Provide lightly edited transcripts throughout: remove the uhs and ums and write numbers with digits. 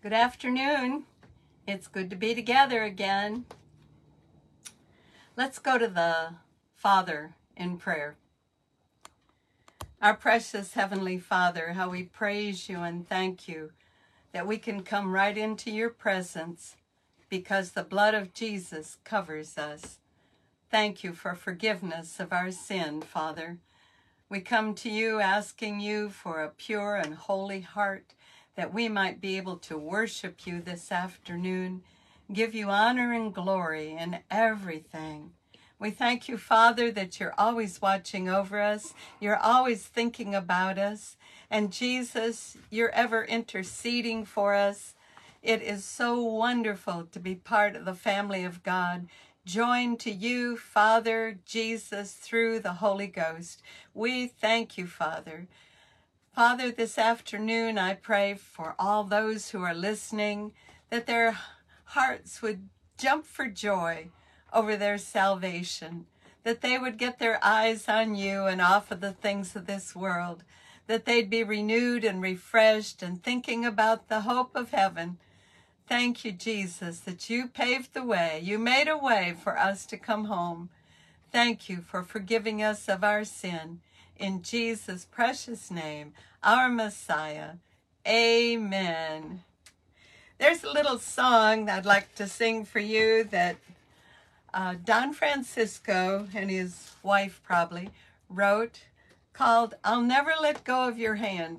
Good afternoon. It's good to be together again. Let's go to the Father in prayer. Our precious Heavenly Father, how we praise you and thank you that we can come right into your presence because the blood of Jesus covers us. Thank you for forgiveness of our sin, Father. We come to you asking you for a pure and holy heart, that we might be able to worship you this afternoon, give you honor and glory in everything. We thank you, Father, that you're always watching over us. You're always thinking about us. And Jesus, you're ever interceding for us. It is so wonderful to be part of the family of God, joined to you, Father, Jesus, through the Holy Ghost. We thank you, Father. Father, this afternoon I pray for all those who are listening, that their hearts would jump for joy over their salvation, that they would get their eyes on you and off of the things of this world, that they'd be renewed and refreshed and thinking about the hope of heaven. Thank you, Jesus, that you paved the way. You made a way for us to come home. Thank you for forgiving us of our sin. In Jesus' precious name, our Messiah. Amen. There's a little song I'd like to sing for you that Don Francisco and his wife probably wrote, called I'll Never Let Go of Your Hand.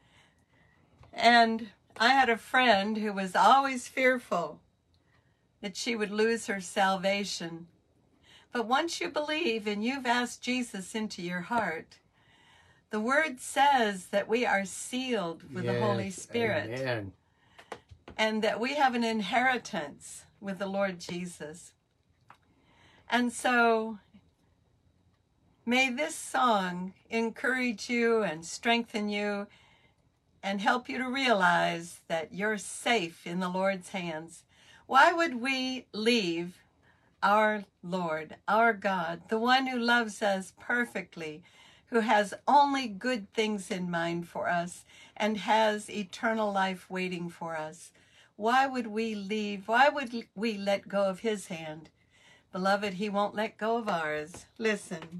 And I had a friend who was always fearful that she would lose her salvation. But once you believe and you've asked Jesus into your heart, the word says that we are sealed with the Holy Spirit. Amen. And that we have an inheritance with the Lord Jesus. And so may this song encourage you and strengthen you and help you to realize that you're safe in the Lord's hands. Why would we leave our Lord, our God, the one who loves us perfectly, who has only good things in mind for us and has eternal life waiting for us? Why would we leave? Why would we let go of his hand? Beloved, he won't let go of ours. Listen.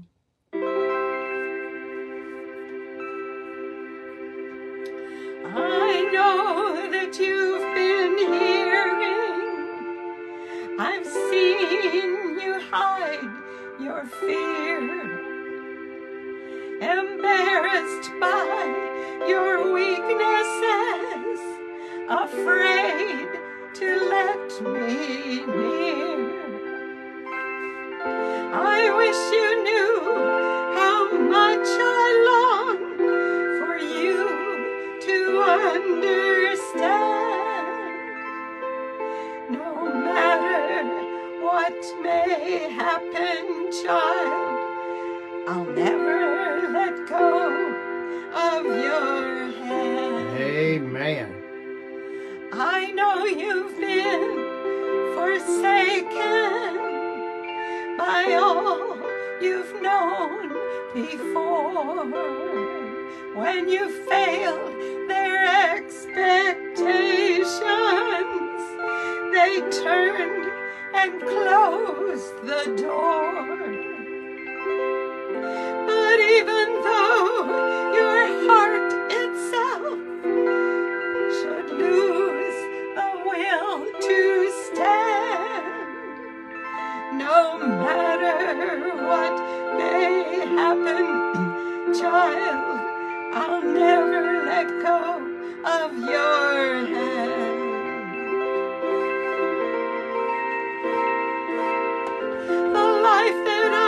I know that you've been hearing. I've seen you hide your fear, embarrassed by your weaknesses, afraid to let me near. I wish you knew how much I long for you to understand. No matter what may happen, child, I'll never let go of your hand. Amen. I know you've been forsaken by all you've known before. When you failed their expectations, they turned and closed the door. But even though your heart itself should lose the will to stand, no matter what may happen, child, I'll never let go of your hand. The life that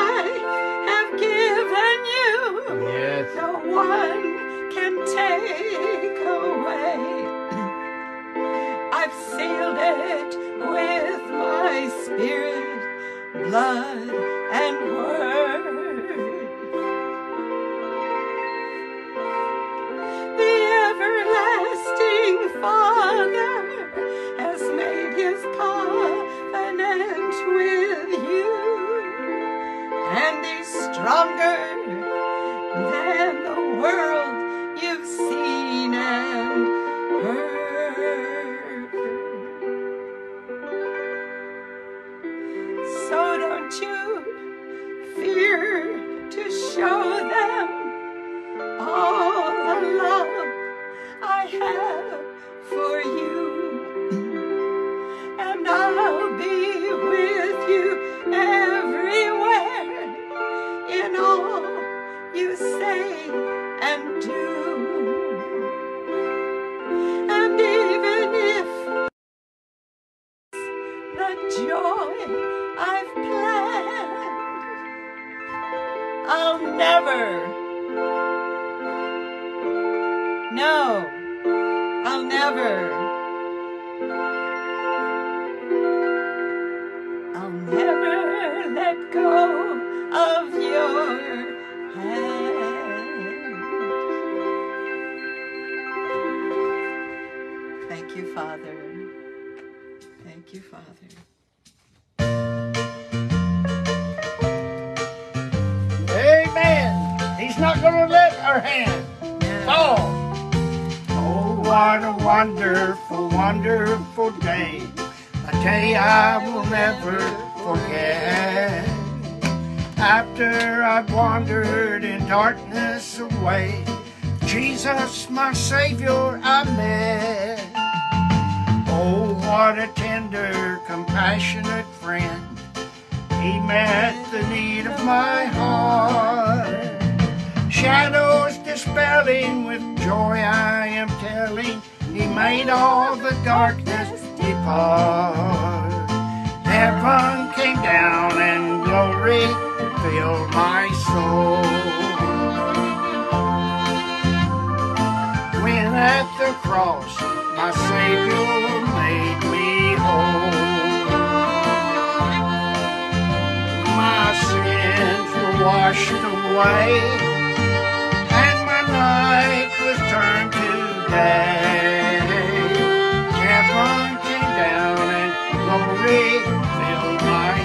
I'll never let go of your hand. Thank you, Father. Thank you, Father. Amen. He's not going to let our hand fall. Oh, what a wonderful, wonderful day. A day I will never forget. After I've wandered in darkness away, Jesus, my Savior, I met. Oh, what a tender, compassionate friend. He met the need of my heart. Shadows dispelling, with joy I am telling, He made all the darkness depart. Heaven came down and glory filled my soul. When at the cross my Savior made me whole. My sins were washed away, and my night was turned to day. Heaven came down and glory filled my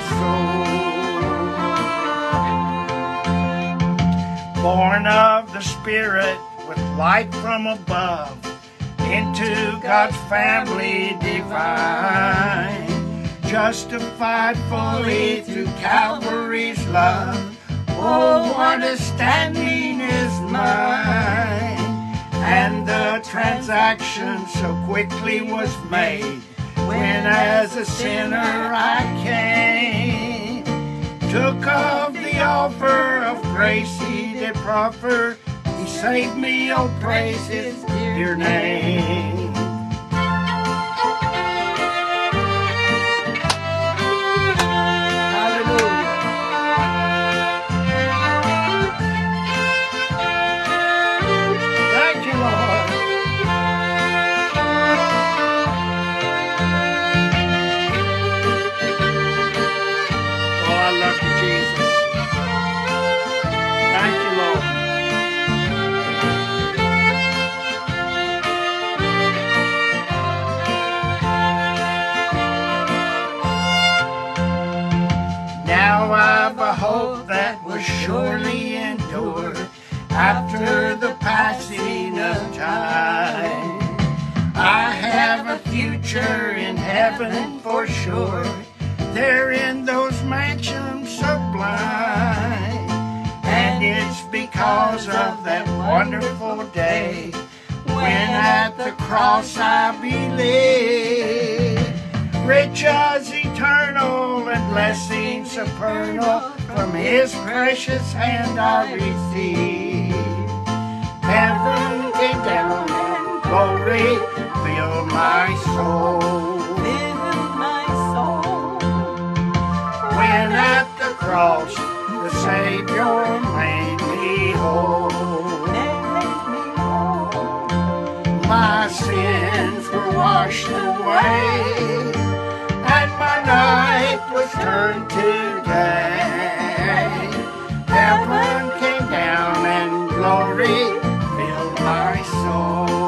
soul. Born of the Spirit with light from above, into God's family divine, justified fully through Calvary's love. Oh, what a standing is mine. And the transaction so quickly was made, when as a sinner I came. Took of the offer of grace He did proffer. He saved me, oh praise His dear name. Hope that will surely endure after the passing of time. I have a future in heaven for sure, there in those mansions sublime. And it's because of that wonderful day, when at the cross I believe. Riches eternal and blessings supernal, from His precious hand I receive. Heaven came down and glory filled my soul. Filled my soul. When at the cross the Savior made me whole. My sins were washed away, and my night was turned to day. Heaven came down and glory filled my soul.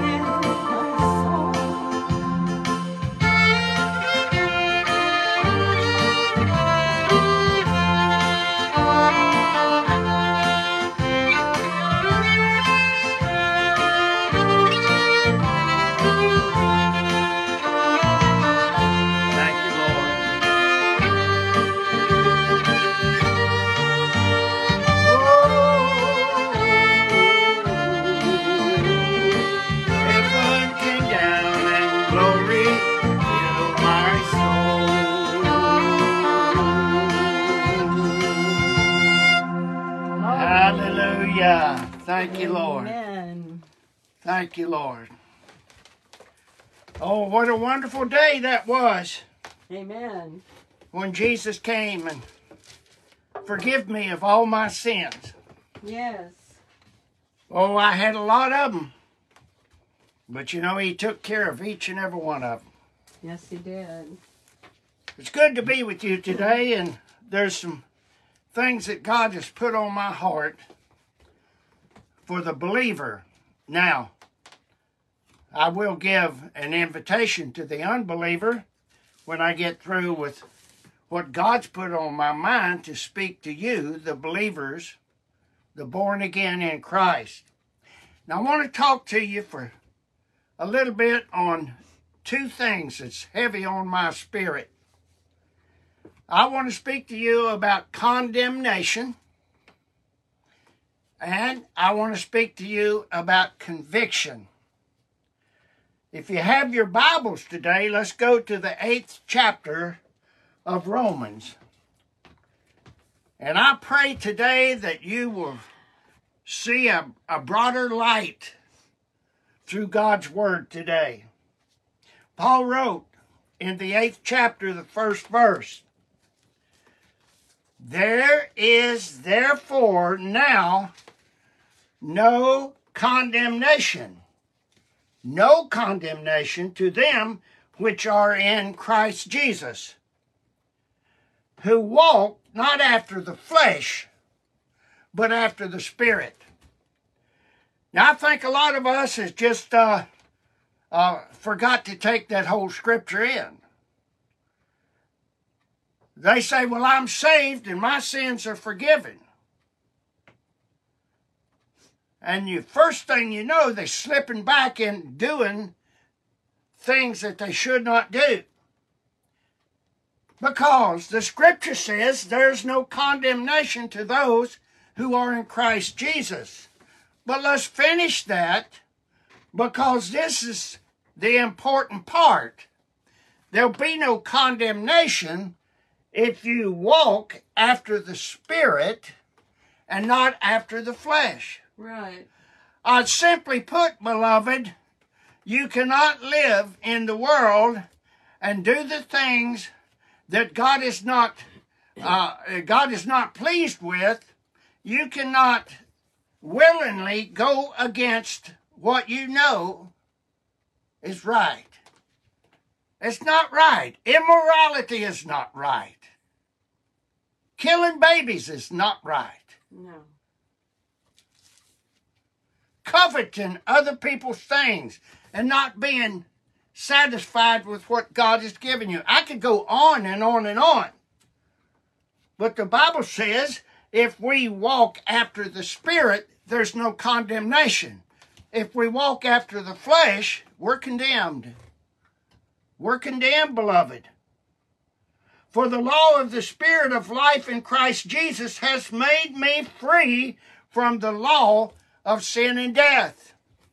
Thank you, Lord. Amen. Thank you, Lord. Oh, what a wonderful day that was. Amen. When Jesus came and forgive me of all my sins. Yes. Oh, I had a lot of them. But you know, he took care of each and every one of them. Yes, he did. It's good to be with you today, and there's some things that God has put on my heart for the believer. Now, I will give an invitation to the unbeliever when I get through with what God's put on my mind to speak to you, the believers, the born again in Christ. Now, I want to talk to you for a little bit on two things that's heavy on my spirit. I want to speak to you about condemnation, and I want to speak to you about conviction. If you have your Bibles today, let's go to the 8th chapter of Romans. And I pray today that you will see a broader light through God's Word today. Paul wrote in the 8th chapter, the first verse, "There is therefore now no condemnation to them which are in Christ Jesus, who walk not after the flesh, but after the Spirit." Now, I think a lot of us has just forgot to take that whole scripture in. They say, well, I'm saved and my sins are forgiven. And the first thing you know, they're slipping back and doing things that they should not do. Because the scripture says there's no condemnation to those who are in Christ Jesus. But let's finish that, because this is the important part. There'll be no condemnation if you walk after the Spirit and not after the flesh. Right. Simply put, beloved, you cannot live in the world and do the things that God is not pleased with. You cannot willingly go against what you know is right. It's not right. Immorality is not right. Killing babies is not right. No. Coveting other people's things and not being satisfied with what God has given you. I could go on and on and on. But the Bible says if we walk after the Spirit, there's no condemnation. If we walk after the flesh, we're condemned. We're condemned, beloved. For the law of the Spirit of life in Christ Jesus has made me free from the law of sin and death.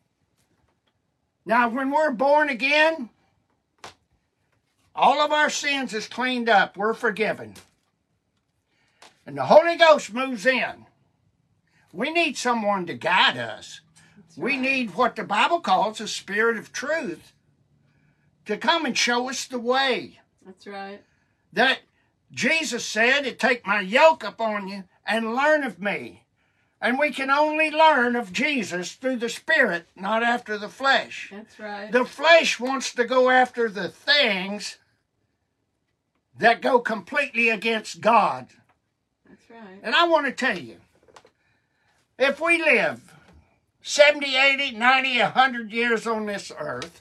Now, when we're born again, all of our sins is cleaned up. We're forgiven. And the Holy Ghost moves in. We need someone to guide us. We need what the Bible calls a spirit of truth to come and show us the way. That's right. That Jesus said, "Take my yoke upon you and learn of me." And we can only learn of Jesus through the Spirit, not after the flesh. That's right. The flesh wants to go after the things that go completely against God. That's right. And I want to tell you, if we live 70, 80, 90, 100 years on this earth,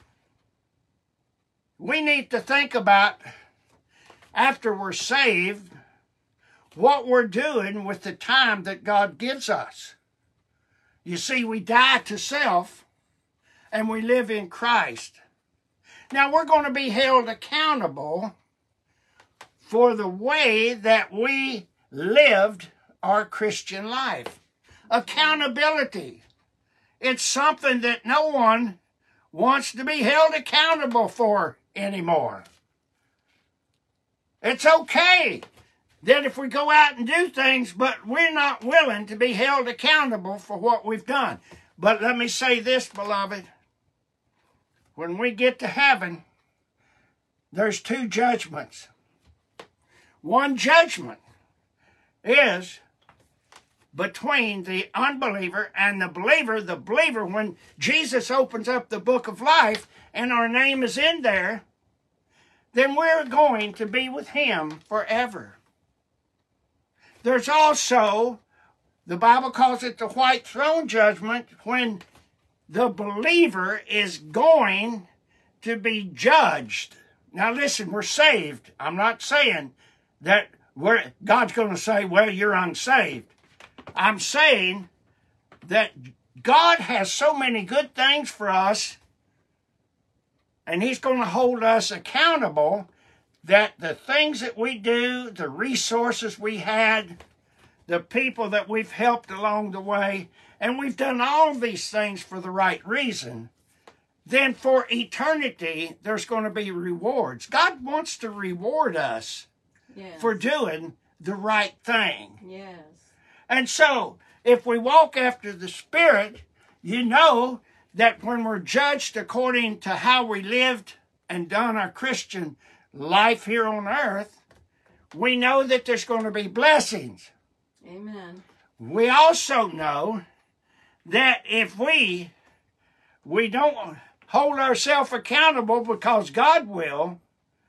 we need to think about, after we're saved, what we're doing with the time that God gives us. You see, we die to self and we live in Christ. Now, we're going to be held accountable for the way that we lived our Christian life. Accountability. It's something that no one wants to be held accountable for anymore. It's okay that if we go out and do things, but we're not willing to be held accountable for what we've done. But let me say this, beloved. When we get to heaven, there's two judgments. One judgment is between the unbeliever and the believer. The believer, when Jesus opens up the book of life and our name is in there, then we're going to be with him forever. There's also, the Bible calls it the white throne judgment, when the believer is going to be judged. Now listen, we're saved. I'm not saying that God's going to say, well, you're unsaved. I'm saying that God has so many good things for us, and he's going to hold us accountable, that the things that we do, the resources we had, the people that we've helped along the way, and we've done all these things for the right reason, then for eternity, there's going to be rewards. God wants to reward us for doing the right thing. Yes. And so, if we walk after the Spirit, you know that when we're judged according to how we lived and done our Christian life here on earth, we know that there's going to be blessings. Amen. We also know that if we don't hold ourselves accountable because God will,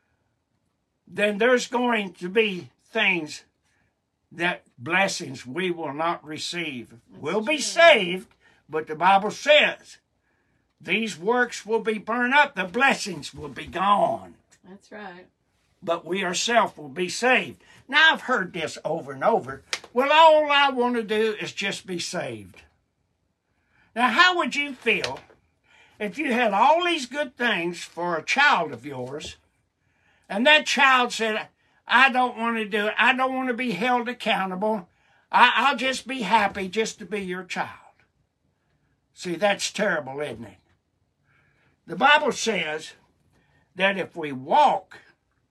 then there's going to be things, that blessings we will not receive. We'll be saved, but the Bible says these works will be burned up. The blessings will be gone. That's right. But we ourselves will be saved. Now, I've heard this over and over. Well, all I want to do is just be saved. Now, how would you feel if you had all these good things for a child of yours, and that child said, I don't want to do it. I don't want to be held accountable. I'll just be happy just to be your child. See, that's terrible, isn't it? The Bible says that if we walk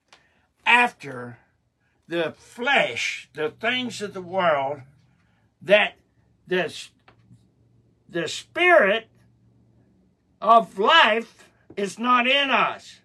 after the flesh, the things of the world, that the spirit of life is not in us.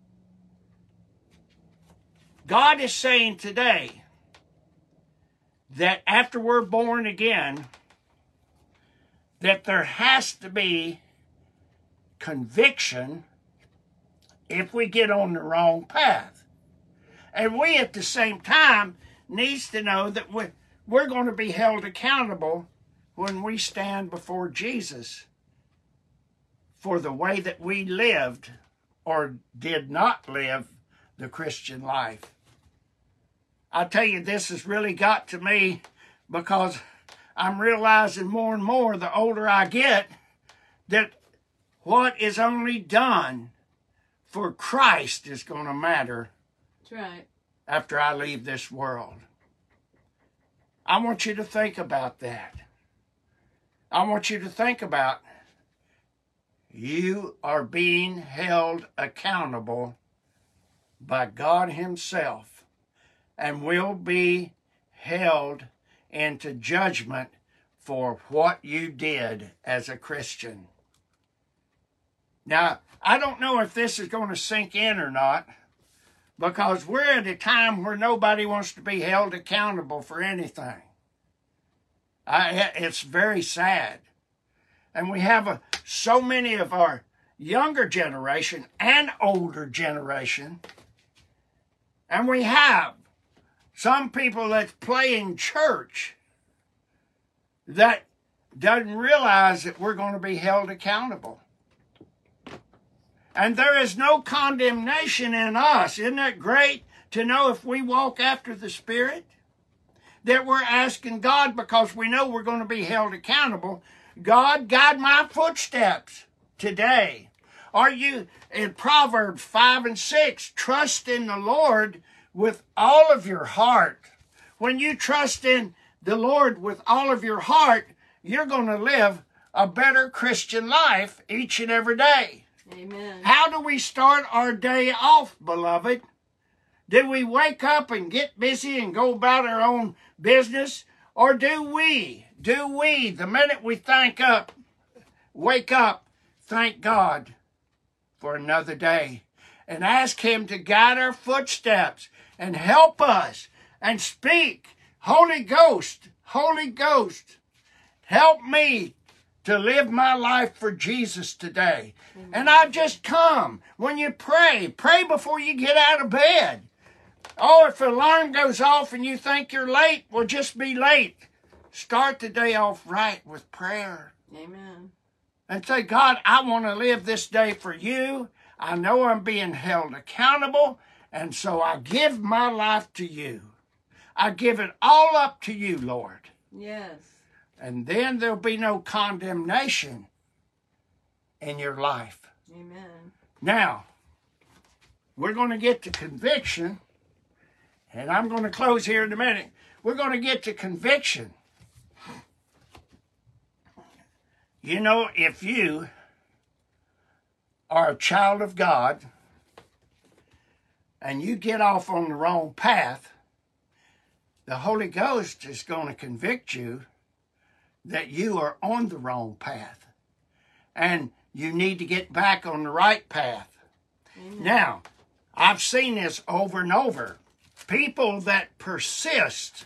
God is saying today that after we're born again, that there has to be conviction if we get on the wrong path. And we at the same time needs to know that we're going to be held accountable when we stand before Jesus for the way that we lived or did not live the Christian life. I tell you, this has really got to me because I'm realizing more and more the older I get that what is only done for Christ is going to matter. That's right. After I leave this world. I want you to think about that. I want you to think about you are being held accountable by God himself and will be held into judgment for what you did as a Christian. Now, I don't know if this is going to sink in or not, because we're at a time where nobody wants to be held accountable for anything. It's very sad. And we have so many of our younger generation and older generation, and we have some people that play in church that doesn't realize that we're going to be held accountable. And there is no condemnation in us. Isn't that great to know if we walk after the Spirit? That we're asking God, because we know we're going to be held accountable, God, guide my footsteps today. Are you, in Proverbs 5 and 6, trust in the Lord with all of your heart. When you trust in the Lord with all of your heart, you're going to live a better Christian life each and every day. Amen. How do we start our day off, beloved? Do we wake up and get busy and go about our own business? Or do we, the minute we wake up, thank God for another day and ask him to guide our footsteps and help us and speak, Holy Ghost, Holy Ghost, help me to live my life for Jesus today. Amen. And I just come. When you pray, pray before you get out of bed. Oh, if the alarm goes off and you think you're late, well, just be late. Start the day off right with prayer. Amen. And say, God, I want to live this day for you. I know I'm being held accountable, and so I give my life to you. I give it all up to you, Lord. Yes. And then there'll be no condemnation in your life. Amen. Now, we're going to get to conviction, and I'm going to close here in a minute. We're going to get to conviction. You know, if you are a child of God and you get off on the wrong path, the Holy Ghost is going to convict you that you are on the wrong path and you need to get back on the right path. Amen. Now, I've seen this over and over. People that persist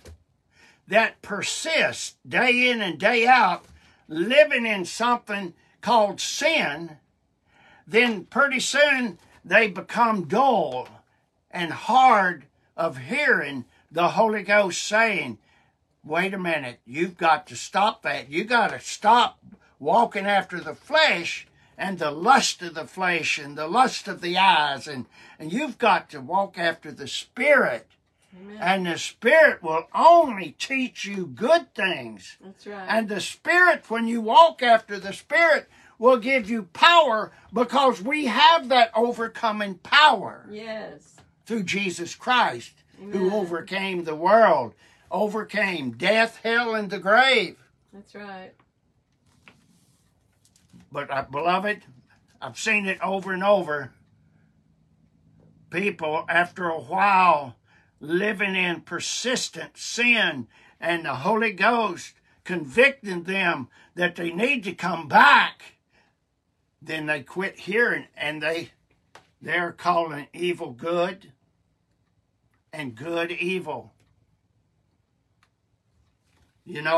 day in and day out, living in something called sin, then pretty soon they become dull and hard of hearing the Holy Ghost saying, wait a minute, you've got to stop that. You got to stop walking after the flesh and the lust of the flesh and the lust of the eyes, and you've got to walk after the Spirit. Amen. And the Spirit will only teach you good things. That's right. And the Spirit, when you walk after the Spirit, will give you power, because we have that overcoming power. Yes. Through Jesus Christ. Amen. Who overcame the world, overcame death, hell, and the grave. That's right. But, beloved, I've seen it over and over. People, after a while, living in persistent sin, and the Holy Ghost convicting them that they need to come back, then they quit hearing, and they're calling evil good and good evil. You know,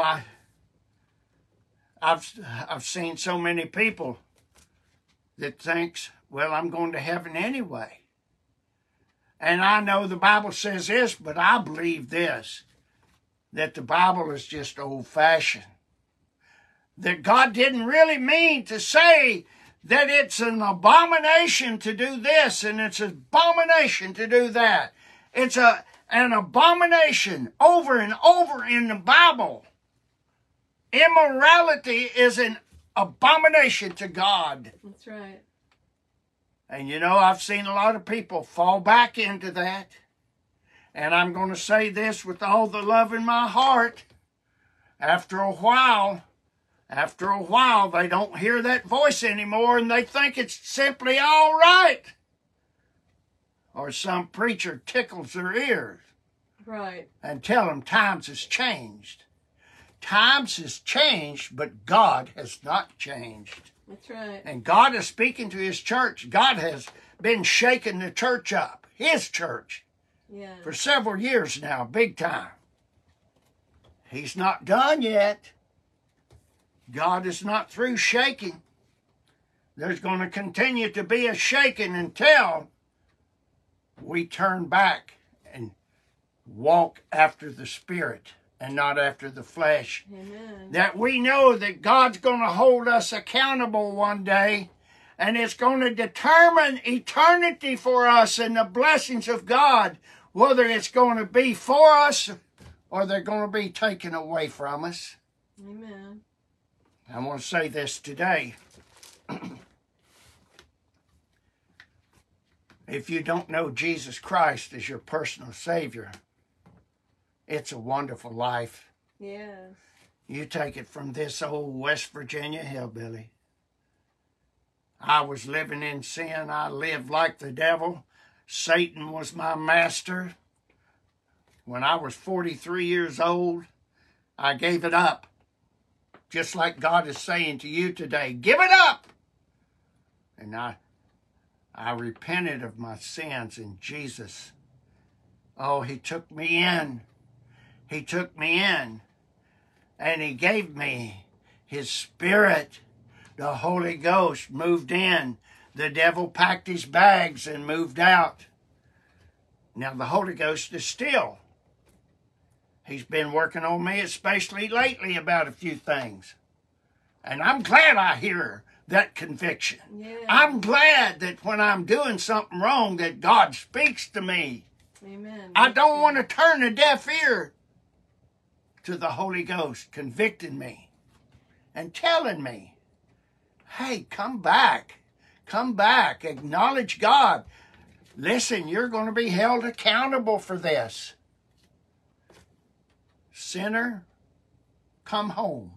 I've seen so many people that thinks, well, I'm going to heaven anyway. And I know the Bible says this, but I believe this, that the Bible is just old-fashioned. That God didn't really mean to say that it's an abomination to do this and it's an abomination to do that. It's an abomination over and over in the Bible. Immorality is an abomination to God. That's right. And you know, I've seen a lot of people fall back into that. And I'm going to say this with all the love in my heart. After a while, they don't hear that voice anymore, and they think it's simply all right. Or some preacher tickles their ears. Right. And tell them times has changed. Times has changed, but God has not changed. That's right. And God is speaking to His church. God has been shaking the church up, His church, for several years now, big time. He's not done yet. God is not through shaking. There's going to continue to be a shaking until we turn back and walk after the Spirit and not after the flesh. Amen. That we know that God's going to hold us accountable one day, and it's going to determine eternity for us and the blessings of God, whether it's going to be for us or they're going to be taken away from us. Amen. I want to say this today. If you don't know Jesus Christ as your personal Savior, it's a wonderful life. Yes. You take it from this old West Virginia hillbilly. I was living in sin. I lived like the devil. Satan was my master. When I was 43 years old, I gave it up. Just like God is saying to you today, give it up. And I repented of my sins in Jesus. Oh, He took me in. He took me in. and He gave me His Spirit. The Holy Ghost moved in. The devil packed his bags and moved out. Now the Holy Ghost is still. He's been working on me, especially lately, about a few things. And I'm glad I hear that conviction. Yeah. I'm glad that when I'm doing something wrong that God speaks to me. Amen. I don't want to turn a deaf ear to the Holy Ghost convicting me and telling me, hey, come back. Come back. Acknowledge God. Listen, you're going to be held accountable for this. Sinner, come home.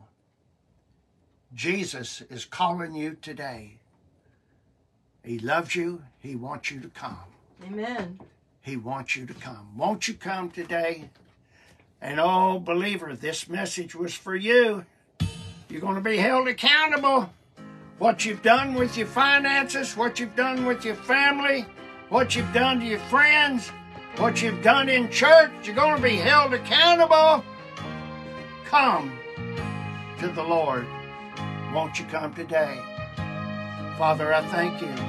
Jesus is calling you today. He loves you. He wants you to come. Amen. He wants you to come. Won't you come today? And oh, believer, this message was for you. You're going to be held accountable. What you've done with your finances, what you've done with your family, what you've done to your friends, what you've done in church, you're going to be held accountable. Come to the Lord. Won't you come today? Father, I thank you.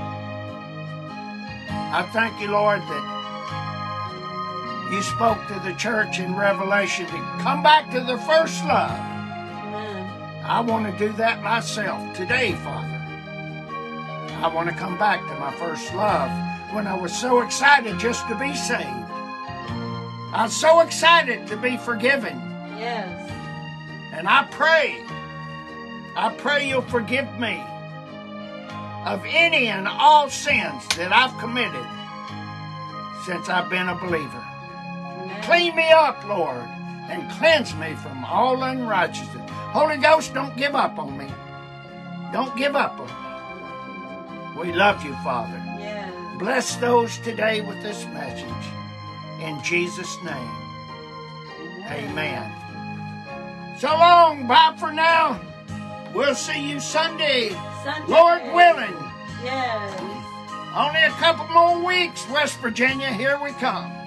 I thank you, Lord, that you spoke to the church in Revelation to come back to their first love. Amen. I want to do that myself today, Father. I want to come back to my first love when I was so excited just to be saved. I was so excited to be forgiven. Yes. And I pray you'll forgive me of any and all sins that I've committed since I've been a believer. Amen. Clean me up, Lord, and cleanse me from all unrighteousness. Holy Ghost, don't give up on me. Don't give up on me. We love you, Father. Yes. Bless those today with this message. In Jesus' name, amen. So long. Bye for now. We'll see you Sunday, Lord willing. Yes. Only a couple more weeks, West Virginia. Here we come.